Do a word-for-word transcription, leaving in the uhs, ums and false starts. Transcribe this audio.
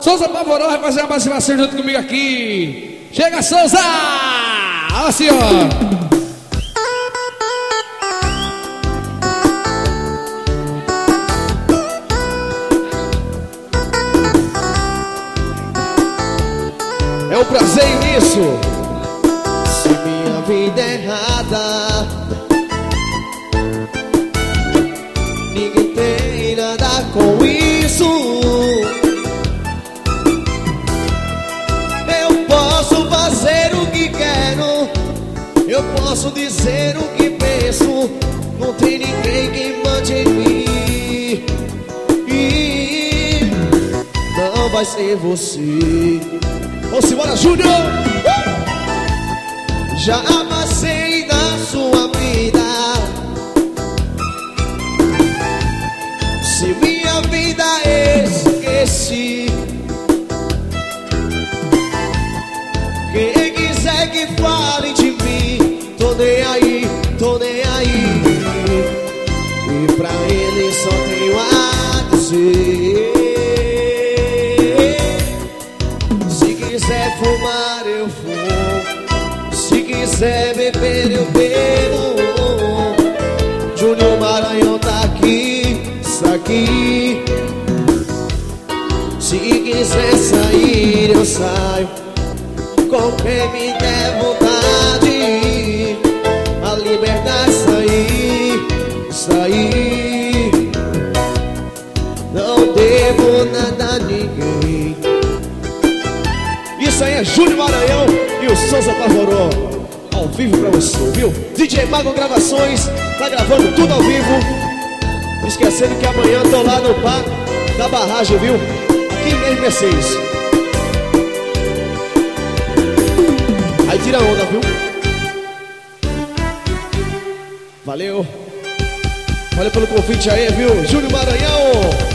Souza Pavoró vai fazer uma participação junto comigo aqui. Chega, Souza! Ó, senhor! É um prazer imenso. Se minha vida é errada, ninguém tem nada com isso. Eu posso fazer o que quero, eu posso dizer o que penso. Não tem ninguém que mande em mim, e não vai ser você. Vamos embora, Júnior! Já passei na sua vida. Se minha vida esqueci, quem quiser que fale de mim, tô nem aí, tô nem aí. E pra ele só tenho a dizer: se quiser fumar eu fumo, se quiser beber eu bebo. Júnior Maranhão tá aqui, está aqui. Se quiser sair eu saio, com quem me der vontade. A liberdade sair, sair. Não devo nada a ninguém. Isso aí é Júnior Maranhão e o Souza Pavoró ao vivo pra você, viu? D J Mago Gravações tá gravando tudo ao vivo. Esquecendo que amanhã tô lá no bar da barragem, viu? Aqui mesmo em Mercedes. Aí tira a onda, viu? Valeu. Valeu pelo convite aí, viu? Júnior Maranhão.